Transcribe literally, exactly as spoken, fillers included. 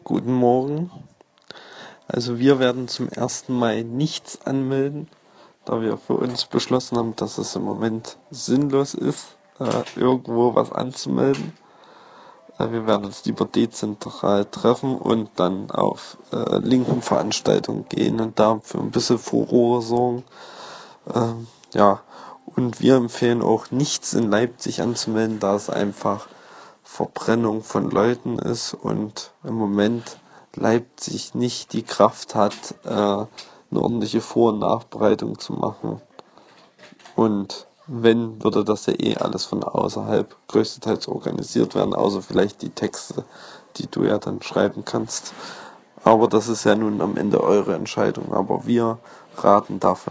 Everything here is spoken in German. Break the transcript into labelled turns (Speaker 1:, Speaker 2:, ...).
Speaker 1: Guten Morgen. Also wir werden zum ersten Mai nichts anmelden, da wir für uns beschlossen haben, dass es im Moment sinnlos ist, äh, irgendwo was anzumelden. Äh, wir werden uns lieber dezentral treffen und dann auf äh, linken Veranstaltungen gehen und da für ein bisschen Furore sorgen. Ähm, ja, und wir empfehlen auch nichts in Leipzig anzumelden, da es einfach Verbrennung von Leuten ist und im Moment Leipzig nicht die Kraft hat, äh, eine ordentliche Vor- und Nachbereitung zu machen. Und wenn, würde das ja eh alles von außerhalb größtenteils organisiert werden, außer vielleicht die Texte, die du ja dann schreiben kannst. Aber das ist ja nun am Ende eure Entscheidung. Aber wir raten davon